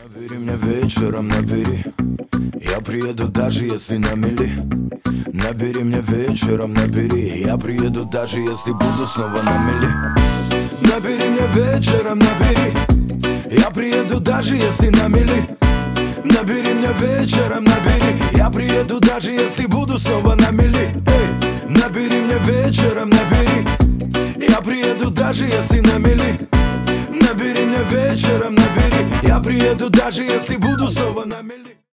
Набери меня вечером, набери. Я приеду, даже если на мели. Набери меня вечером, набери. Я приеду, даже если буду снова на мели. Набери меня вечером, набери. Я приеду, даже если на мели. Набери меня вечером, набери. Я приеду, даже если буду снова на мели. Эй, набери меня вечером, набери. Я приеду, даже если на мели. Набери меня вечером, набери. Я приеду, даже если буду снова на мели.